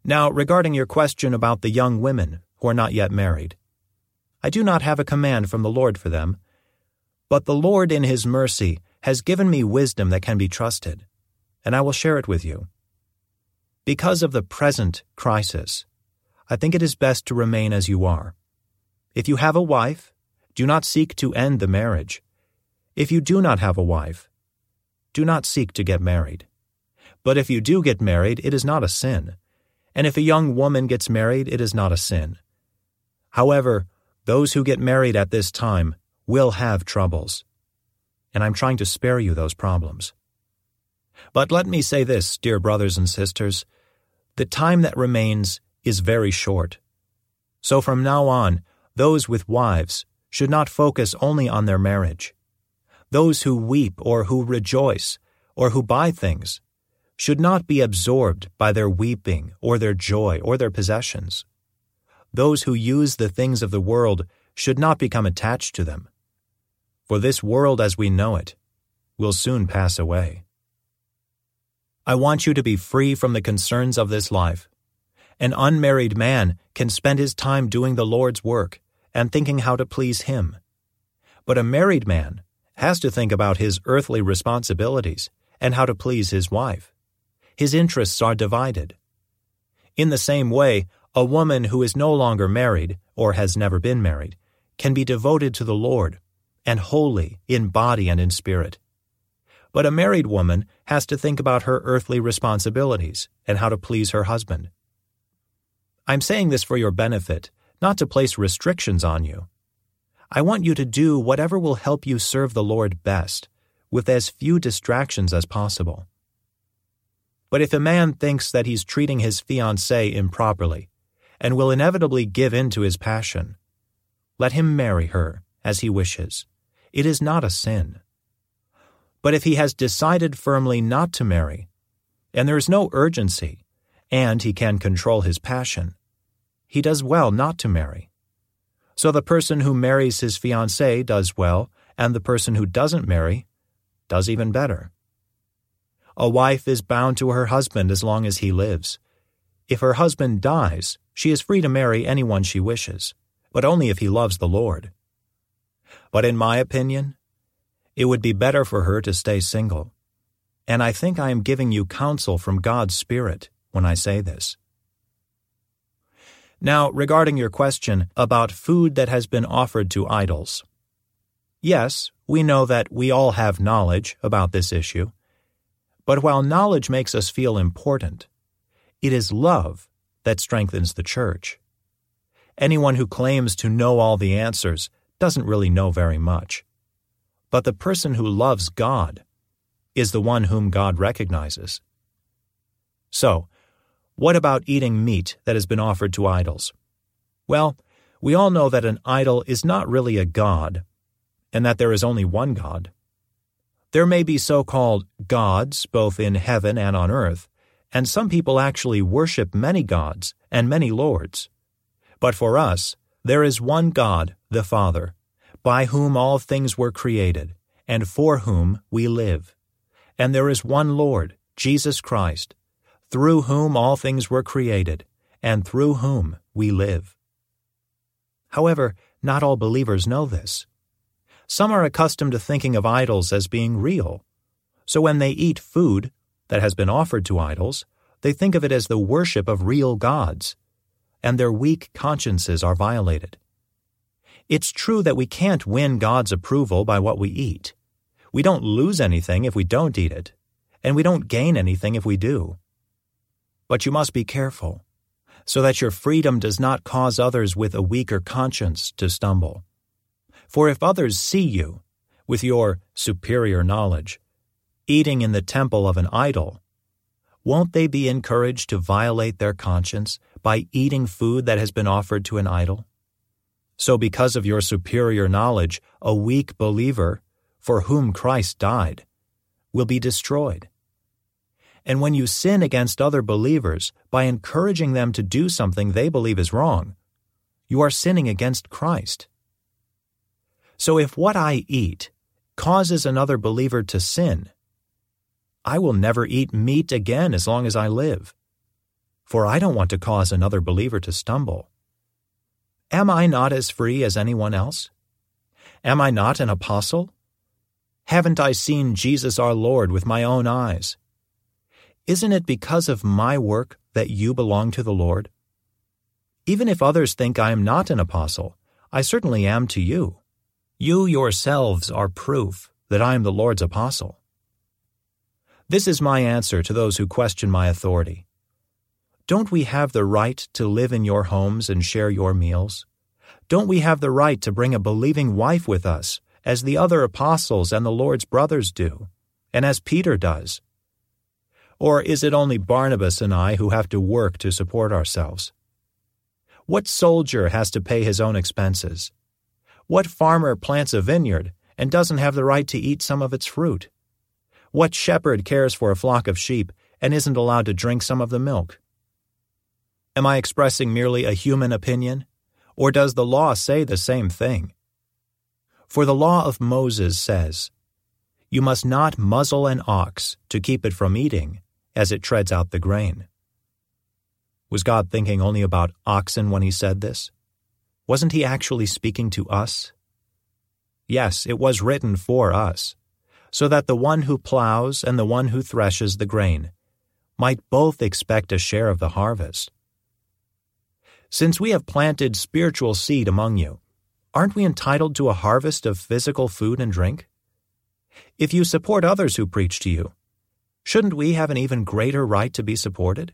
Now, regarding your question about the young women who are not yet married, I do not have a command from the Lord for them, but the Lord in His mercy has given me wisdom that can be trusted, and I will share it with you. Because of the present crisis, I think it is best to remain as you are. If you have a wife, do not seek to end the marriage. If you do not have a wife, do not seek to get married. But if you do get married, it is not a sin. And if a young woman gets married, it is not a sin. However, those who get married at this time will have troubles. And I'm trying to spare you those problems. But let me say this, dear brothers and sisters, the time that remains is very short. So from now on, those with wives should not focus only on their marriage. Those who weep or who rejoice or who buy things should not be absorbed by their weeping or their joy or their possessions. Those who use the things of the world should not become attached to them. For this world as we know it will soon pass away. I want you to be free from the concerns of this life. An unmarried man can spend his time doing the Lord's work and thinking how to please Him. But a married man has to think about his earthly responsibilities and how to please his wife. His interests are divided. In the same way, a woman who is no longer married or has never been married can be devoted to the Lord and holy in body and in spirit. But a married woman has to think about her earthly responsibilities and how to please her husband. I'm saying this for your benefit, not to place restrictions on you. I want you to do whatever will help you serve the Lord best, with as few distractions as possible. But if a man thinks that he's treating his fiancée improperly and will inevitably give in to his passion, let him marry her as he wishes. It is not a sin. But if he has decided firmly not to marry, and there is no urgency, and he can control his passion, he does well not to marry. So the person who marries his fiancée does well, and the person who doesn't marry does even better. A wife is bound to her husband as long as he lives. If her husband dies, she is free to marry anyone she wishes, but only if he loves the Lord. But in my opinion, it would be better for her to stay single. And I think I am giving you counsel from God's Spirit when I say this. Now, regarding your question about food that has been offered to idols. Yes, we know that we all have knowledge about this issue. But while knowledge makes us feel important, it is love that strengthens the church. Anyone who claims to know all the answers doesn't really know very much. But the person who loves God is the one whom God recognizes. So, what about eating meat that has been offered to idols? Well, we all know that an idol is not really a god, and that there is only one God. There may be so-called gods both in heaven and on earth, and some people actually worship many gods and many lords. But for us, there is one God, the Father, by whom all things were created, and for whom we live. And there is one Lord, Jesus Christ, through whom all things were created, and through whom we live. However, not all believers know this. Some are accustomed to thinking of idols as being real. So when they eat food that has been offered to idols, they think of it as the worship of real gods, and their weak consciences are violated. It's true that we can't win God's approval by what we eat. We don't lose anything if we don't eat it, and we don't gain anything if we do. But you must be careful, so that your freedom does not cause others with a weaker conscience to stumble. For if others see you, with your superior knowledge, eating in the temple of an idol, won't they be encouraged to violate their conscience by eating food that has been offered to an idol? So because of your superior knowledge, a weak believer, for whom Christ died, will be destroyed. And when you sin against other believers by encouraging them to do something they believe is wrong, you are sinning against Christ. So if what I eat causes another believer to sin, I will never eat meat again as long as I live. for I don't want to cause another believer to stumble. Am I not as free as anyone else? Am I not an apostle? Haven't I seen Jesus our Lord with my own eyes? Isn't it because of my work that you belong to the Lord? Even if others think I am not an apostle, I certainly am to you. You yourselves are proof that I am the Lord's apostle. This is my answer to those who question my authority. Don't we have the right to live in your homes and share your meals? Don't we have the right to bring a believing wife with us, as the other apostles and the Lord's brothers do, and as Peter does? Or is it only Barnabas and I who have to work to support ourselves? What soldier has to pay his own expenses? What farmer plants a vineyard and doesn't have the right to eat some of its fruit? What shepherd cares for a flock of sheep and isn't allowed to drink some of the milk? Am I expressing merely a human opinion, or does the law say the same thing? For the law of Moses says, "You must not muzzle an ox to keep it from eating, as it treads out the grain." Was God thinking only about oxen when he said this? Wasn't he actually speaking to us? Yes, it was written for us, so that the one who plows and the one who threshes the grain might both expect a share of the harvest. Since we have planted spiritual seed among you, aren't we entitled to a harvest of physical food and drink? If you support others who preach to you, shouldn't we have an even greater right to be supported?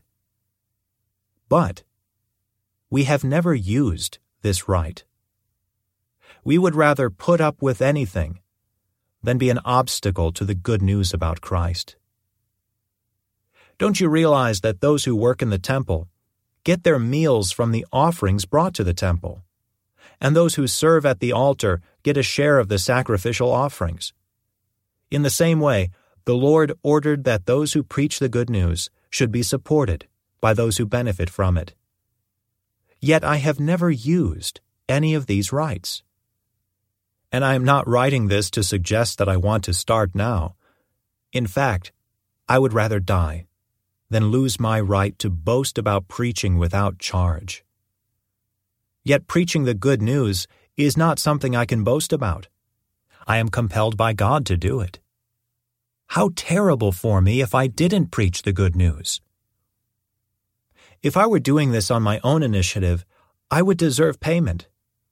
But we have never used this right. We would rather put up with anything than be an obstacle to the good news about Christ. Don't you realize that those who work in the temple get their meals from the offerings brought to the temple, and those who serve at the altar get a share of the sacrificial offerings? In the same way, the Lord ordered that those who preach the good news should be supported by those who benefit from it. Yet I have never used any of these rights. And I am not writing this to suggest that I want to start now. In fact, I would rather die than lose my right to boast about preaching without charge. Yet preaching the good news is not something I can boast about. I am compelled by God to do it. How terrible for me if I didn't preach the good news. If I were doing this on my own initiative, I would deserve payment.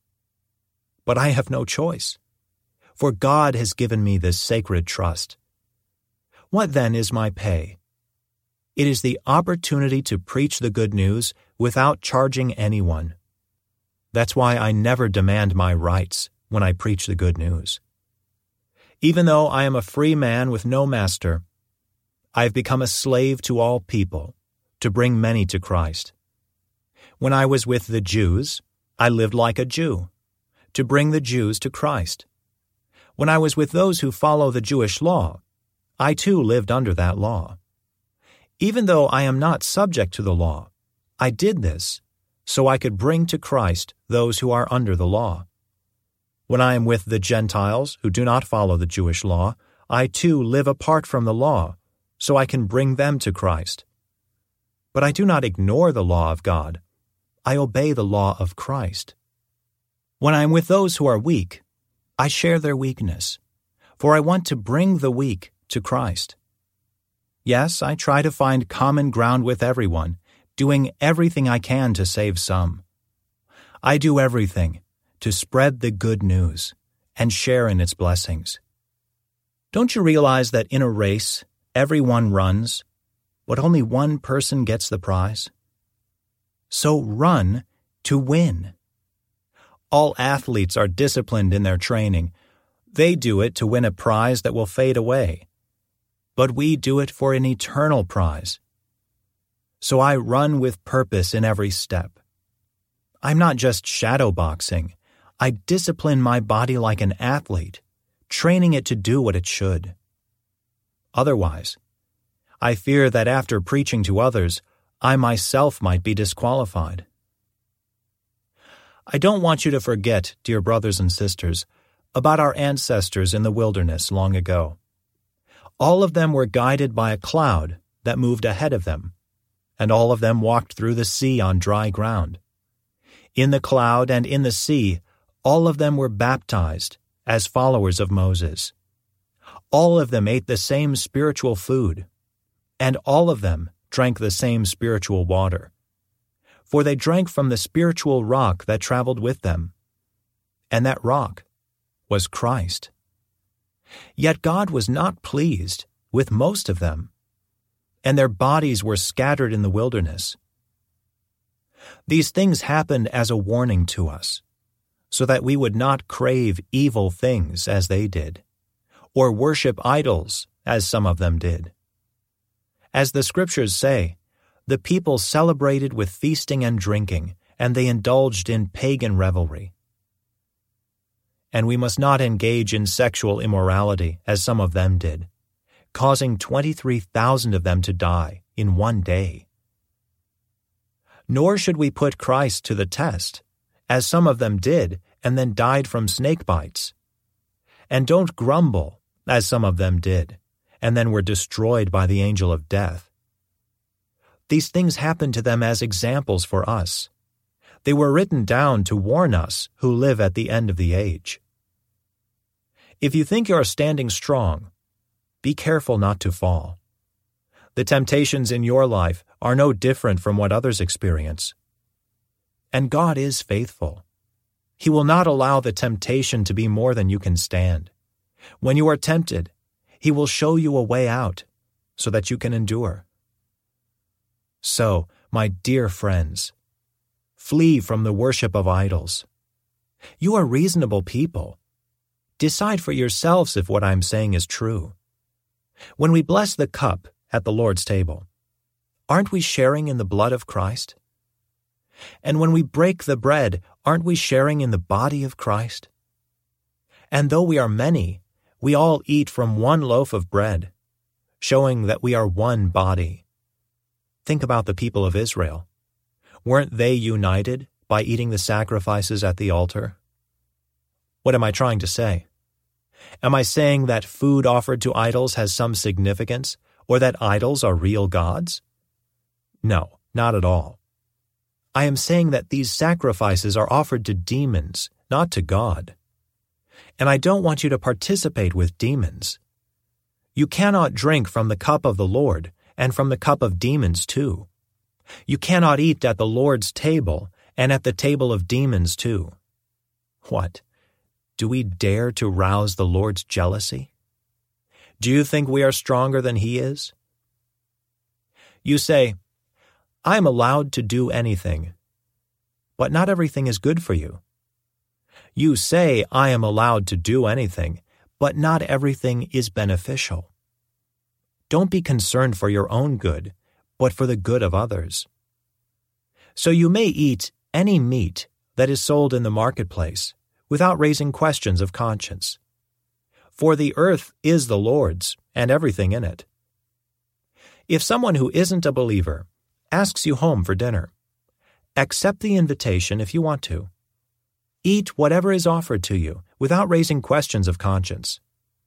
But I have no choice, for God has given me this sacred trust. What then is my pay? It is the opportunity to preach the good news without charging anyone. That's why I never demand my rights when I preach the good news. Even though I am a free man with no master, I have become a slave to all people to bring many to Christ. When I was with the Jews, I lived like a Jew, to bring the Jews to Christ. When I was with those who follow the Jewish law, I too lived under that law. Even though I am not subject to the law, I did this so I could bring to Christ those who are under the law. When I am with the Gentiles who do not follow the Jewish law, I too live apart from the law so I can bring them to Christ. But I do not ignore the law of God. I obey the law of Christ. When I am with those who are weak, I share their weakness, for I want to bring the weak to Christ. Yes, I try to find common ground with everyone, doing everything I can to save some. I do everything to spread the good news and share in its blessings. Don't you realize that in a race, everyone runs, but only one person gets the prize? So run to win. All athletes are disciplined in their training. They do it to win a prize that will fade away. But we do it for an eternal prize. So I run with purpose in every step. I'm not just shadow boxing. I discipline my body like an athlete, training it to do what it should. Otherwise, I fear that after preaching to others, I myself might be disqualified. I don't want you to forget, dear brothers and sisters, about our ancestors in the wilderness long ago. All of them were guided by a cloud that moved ahead of them, and all of them walked through the sea on dry ground. In the cloud and in the sea, all of them were baptized as followers of Moses. All of them ate the same spiritual food, and all of them drank the same spiritual water. For they drank from the spiritual rock that traveled with them, and that rock was Christ. Yet God was not pleased with most of them, and their bodies were scattered in the wilderness. These things happened as a warning to us, so that we would not crave evil things as they did, or worship idols as some of them did. As the Scriptures say, the people celebrated with feasting and drinking, and they indulged in pagan revelry. And we must not engage in sexual immorality as some of them did, causing 23,000 of them to die in one day. Nor should we put Christ to the test, as some of them did and then died from snake bites. And don't grumble, as some of them did, and then were destroyed by the angel of death. These things happened to them as examples for us. They were written down to warn us who live at the end of the age. If you think you are standing strong, be careful not to fall. The temptations in your life are no different from what others experience. And God is faithful. He will not allow the temptation to be more than you can stand. When you are tempted, He will show you a way out so that you can endure. So, my dear friends, flee from the worship of idols. You are reasonable people. Decide for yourselves if what I'm saying is true. When we bless the cup at the Lord's table, aren't we sharing in the blood of Christ? And when we break the bread, aren't we sharing in the body of Christ? And though we are many, we all eat from one loaf of bread, showing that we are one body. Think about the people of Israel. Weren't they united by eating the sacrifices at the altar? What am I trying to say? Am I saying that food offered to idols has some significance, or that idols are real gods? No, not at all. I am saying that these sacrifices are offered to demons, not to God. And I don't want you to participate with demons. You cannot drink from the cup of the Lord and from the cup of demons too. You cannot eat at the Lord's table and at the table of demons too. What? Do we dare to rouse the Lord's jealousy? Do you think we are stronger than He is? You say, I am allowed to do anything, but not everything is good for you. You say, I am allowed to do anything, but not everything is beneficial. Don't be concerned for your own good, but for the good of others. So you may eat any meat that is sold in the marketplace without raising questions of conscience. For the earth is the Lord's and everything in it. If someone who isn't a believer asks you home for dinner, accept the invitation if you want to. Eat whatever is offered to you without raising questions of conscience.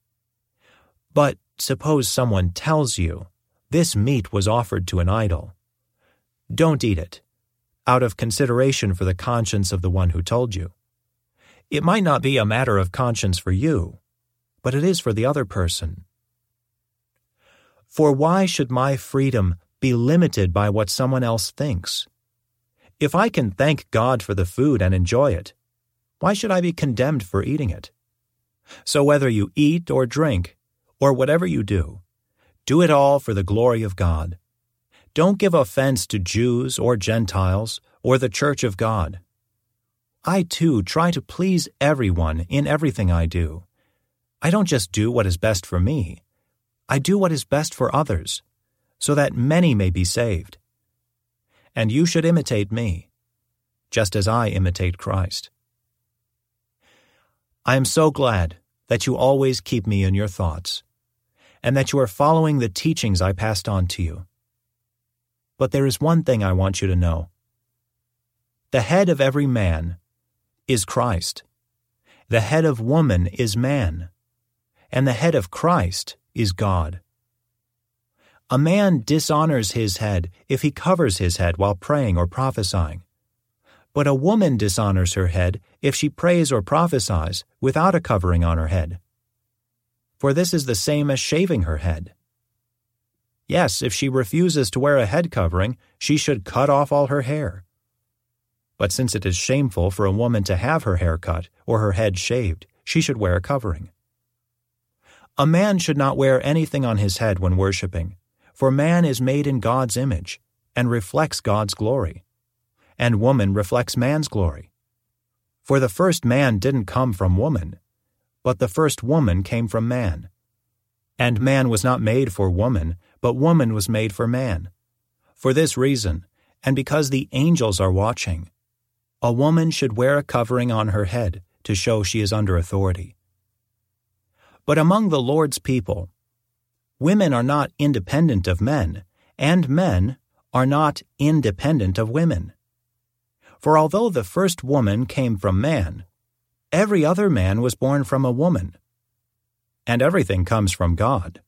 But suppose someone tells you this meat was offered to an idol. Don't eat it, out of consideration for the conscience of the one who told you. It might not be a matter of conscience for you, but it is for the other person. For why should my freedom be limited by what someone else thinks? If I can thank God for the food and enjoy it, why should I be condemned for eating it? So whether you eat or drink, or whatever you do it all for the glory of God. Don't give offense to Jews or Gentiles or the church of God. I too try to please everyone in everything I do. I don't just do what is best for me. I do what is best for others, so that many may be saved. And you should imitate me, just as I imitate Christ. I am so glad that you always keep me in your thoughts, and that you are following the teachings I passed on to you. But there is one thing I want you to know. The head of every man is Christ. The head of woman is man. And the head of Christ is God. A man dishonors his head if he covers his head while praying or prophesying. But a woman dishonors her head if she prays or prophesies without a covering on her head. For this is the same as shaving her head. Yes, if she refuses to wear a head covering, she should cut off all her hair. But since it is shameful for a woman to have her hair cut or her head shaved, she should wear a covering. A man should not wear anything on his head when worshiping, for man is made in God's image and reflects God's glory, and woman reflects man's glory. For the first man didn't come from woman, but the first woman came from man. And man was not made for woman, but woman was made for man. For this reason, and because the angels are watching, a woman should wear a covering on her head to show she is under authority. But among the Lord's people, women are not independent of men, and men are not independent of women. For although the first woman came from man, every other man was born from a woman, and everything comes from God.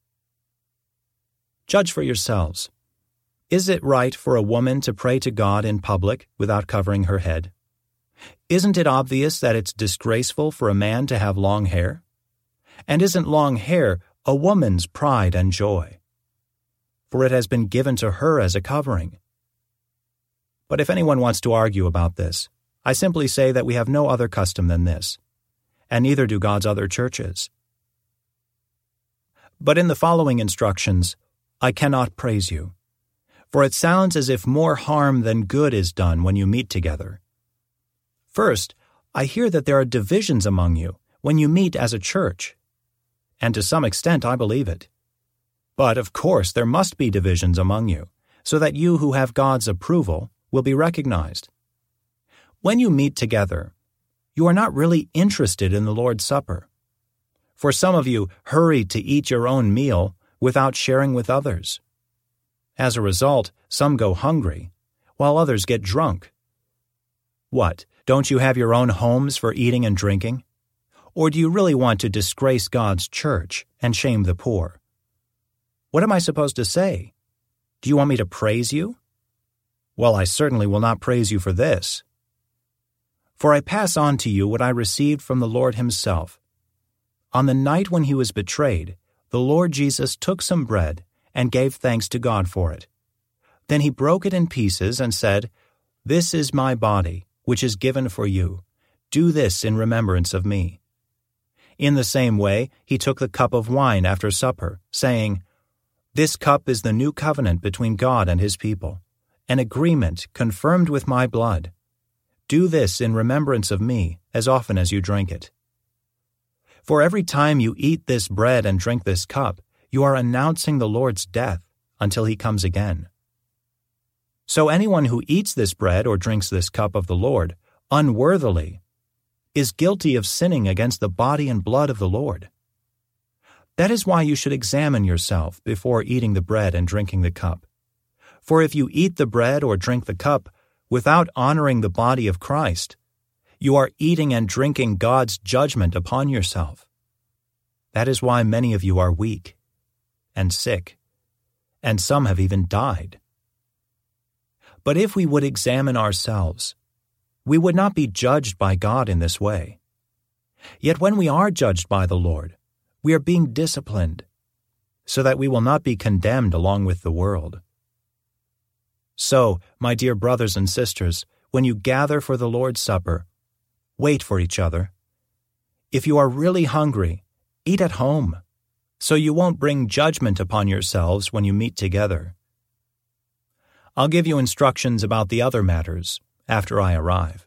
Judge for yourselves. Is it right for a woman to pray to God in public without covering her head? Isn't it obvious that it's disgraceful for a man to have long hair? And isn't long hair a woman's pride and joy? For it has been given to her as a covering. But if anyone wants to argue about this, I simply say that we have no other custom than this, and neither do God's other churches. But in the following instructions, I cannot praise you, for it sounds as if more harm than good is done when you meet together. First, I hear that there are divisions among you when you meet as a church, and to some extent I believe it. But of course there must be divisions among you, so that you who have God's approval will be recognized. When you meet together, you are not really interested in the Lord's Supper. For some of you hurry to eat your own meal without sharing with others. As a result, some go hungry, while others get drunk. What, don't you have your own homes for eating and drinking? Or do you really want to disgrace God's church and shame the poor? What am I supposed to say? Do you want me to praise you? Well, I certainly will not praise you for this. For I pass on to you what I received from the Lord himself. On the night when he was betrayed, the Lord Jesus took some bread and gave thanks to God for it. Then he broke it in pieces and said, "This is my body, which is given for you. Do this in remembrance of me." In the same way, he took the cup of wine after supper, saying, "This cup is the new covenant between God and his people, an agreement confirmed with my blood. Do this in remembrance of me as often as you drink it. For every time you eat this bread and drink this cup, you are announcing the Lord's death until he comes again. So anyone who eats this bread or drinks this cup of the Lord unworthily is guilty of sinning against the body and blood of the Lord. That is why you should examine yourself before eating the bread and drinking the cup. For if you eat the bread or drink the cup without honoring the body of Christ, you are eating and drinking God's judgment upon yourself. That is why many of you are weak and sick, and some have even died. But if we would examine ourselves, we would not be judged by God in this way. Yet when we are judged by the Lord, we are being disciplined, so that we will not be condemned along with the world. So, my dear brothers and sisters, when you gather for the Lord's Supper, wait for each other. If you are really hungry, eat at home, so you won't bring judgment upon yourselves when you meet together. I'll give you instructions about the other matters after I arrive.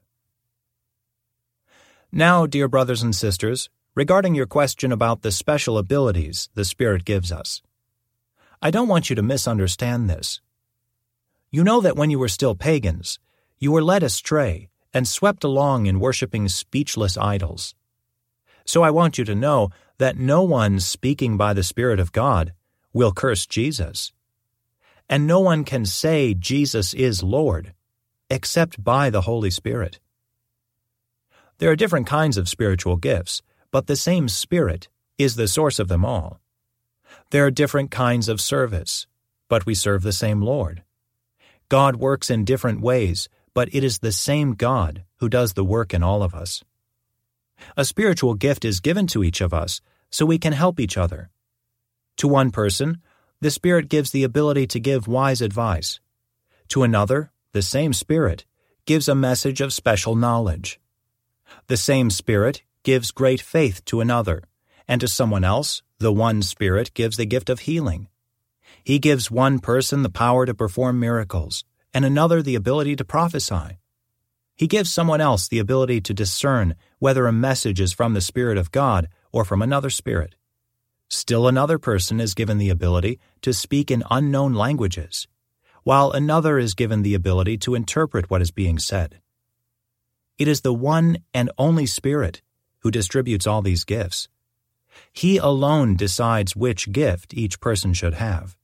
Now, dear brothers and sisters, regarding your question about the special abilities the Spirit gives us, I don't want you to misunderstand this. You know that when you were still pagans, you were led astray and swept along in worshiping speechless idols. So I want you to know that no one speaking by the Spirit of God will curse Jesus. And no one can say Jesus is Lord except by the Holy Spirit. There are different kinds of spiritual gifts, but the same Spirit is the source of them all. There are different kinds of service, but we serve the same Lord. God works in different ways, but it is the same God who does the work in all of us. A spiritual gift is given to each of us so we can help each other. To one person, the Spirit gives the ability to give wise advice. To another, the same Spirit gives a message of special knowledge. The same Spirit gives great faith to another, and to someone else, the one Spirit gives the gift of healing. He gives one person the power to perform miracles, and another the ability to prophesy. He gives someone else the ability to discern whether a message is from the Spirit of God or from another spirit. Still another person is given the ability to speak in unknown languages, while another is given the ability to interpret what is being said. It is the one and only Spirit who distributes all these gifts. He alone decides which gift each person should have.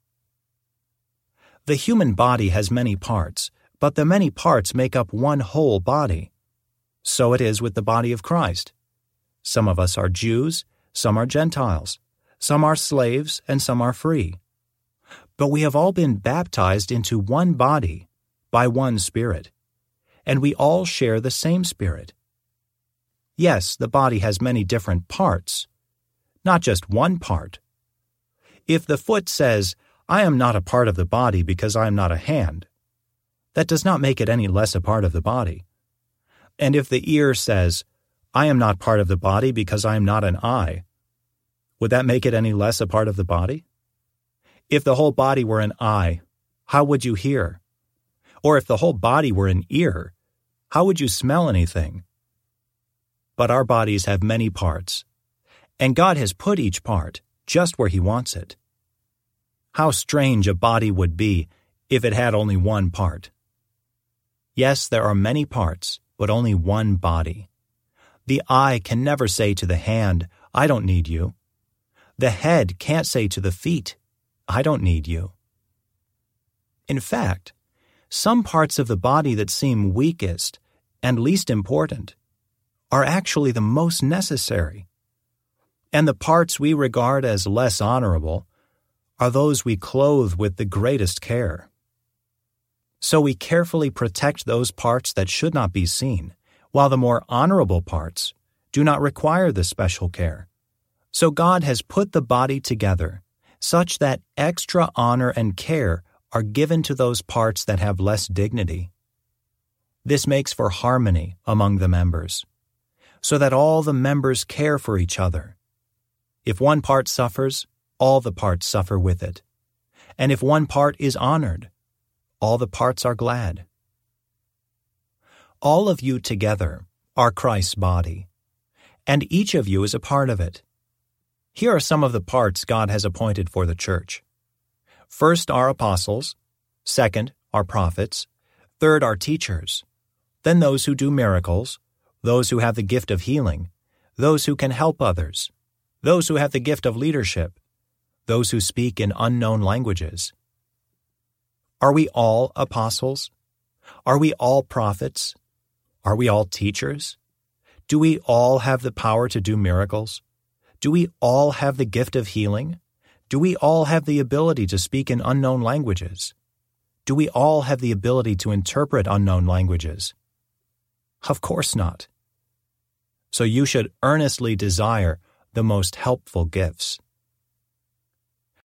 The human body has many parts, but the many parts make up one whole body. So it is with the body of Christ. Some of us are Jews, some are Gentiles, some are slaves, and some are free. But we have all been baptized into one body by one Spirit, and we all share the same Spirit. Yes, the body has many different parts, not just one part. If the foot says, "I am not a part of the body because I am not a hand," that does not make it any less a part of the body. And if the ear says, "I am not part of the body because I am not an eye," would that make it any less a part of the body? If the whole body were an eye, how would you hear? Or if the whole body were an ear, how would you smell anything? But our bodies have many parts, and God has put each part just where He wants it. How strange a body would be if it had only one part. Yes, there are many parts, but only one body. The eye can never say to the hand, "I don't need you." The head can't say to the feet, "I don't need you." In fact, some parts of the body that seem weakest and least important are actually the most necessary. And the parts we regard as less honorable are those we clothe with the greatest care. So we carefully protect those parts that should not be seen, while the more honorable parts do not require the special care. So God has put the body together such that extra honor and care are given to those parts that have less dignity. This makes for harmony among the members, so that all the members care for each other. If one part suffers, all the parts suffer with it. And if one part is honored, all the parts are glad. All of you together are Christ's body, and each of you is a part of it. Here are some of the parts God has appointed for the church. First are apostles, second are prophets, third are teachers, then those who do miracles, those who have the gift of healing, those who can help others, those who have the gift of leadership, those who speak in unknown languages. Are we all apostles? Are we all prophets? Are we all teachers? Do we all have the power to do miracles? Do we all have the gift of healing? Do we all have the ability to speak in unknown languages? Do we all have the ability to interpret unknown languages? Of course not. So you should earnestly desire the most helpful gifts.